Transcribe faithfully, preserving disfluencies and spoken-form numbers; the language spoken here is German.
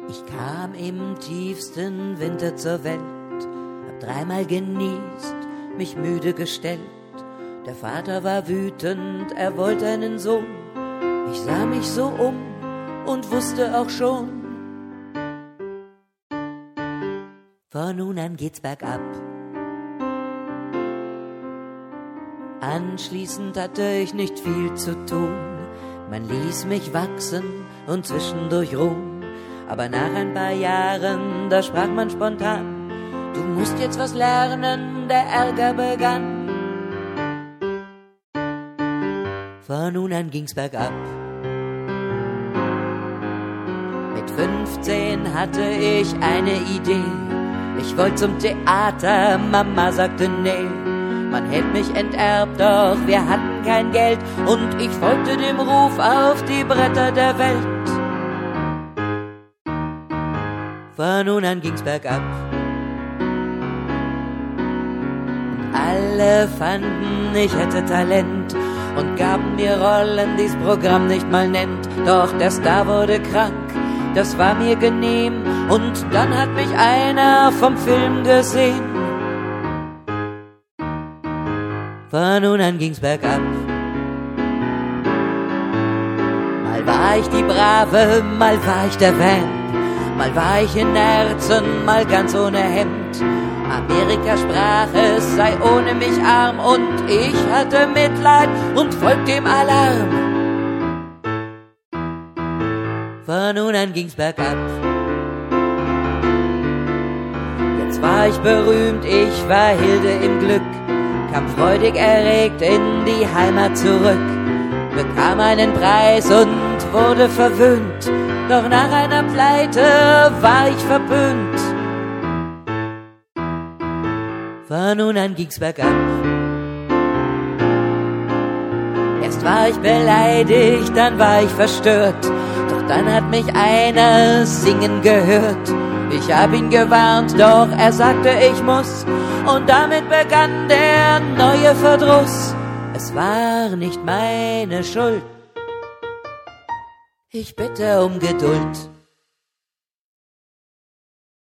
Ich kam im tiefsten Winter zur Welt, hab dreimal genießt, mich müde gestellt. Der Vater war wütend, er wollte einen Sohn. Ich sah mich so um und wusste auch schon, von nun an geht's bergab. Anschließend hatte ich nicht viel zu tun. Man ließ mich wachsen und zwischendurch ruhen. Aber nach ein paar Jahren, da sprach man spontan, du musst jetzt was lernen, der Ärger begann. Von nun an ging's bergab. Mit fünfzehn hatte ich eine Idee. Ich wollte zum Theater, Mama sagte nee. Man hätte mich enterbt, doch wir hatten kein Geld. Und ich folgte dem Ruf auf die Bretter der Welt. Von nun an ging's bergab. Und alle fanden, ich hätte Talent und gaben mir Rollen, die's Programm nicht mal nennt. Doch der Star wurde krank, das war mir genehm. Und dann hat mich einer vom Film gesehen. Von nun an ging's bergab. Mal war ich die Brave, mal war ich der Van. Mal war ich in Nerzen, mal ganz ohne Hemd. Amerika sprach, es sei ohne mich arm. Und ich hatte Mitleid und folgte dem Alarm. Von nun an ging's bergab. Jetzt war ich berühmt, ich war Hilde im Glück. Kam freudig erregt in die Heimat zurück. Bekam einen Preis und wurde verwöhnt. Doch nach einer Pleite war ich verpönt. Von nun an ging's bergab. Erst war ich beleidigt, dann war ich verstört. Doch dann hat mich einer singen gehört. Ich hab ihn gewarnt, doch er sagte, ich muss. Und damit begann der neue Verdruss. Es war nicht meine Schuld. Ich bitte um Geduld.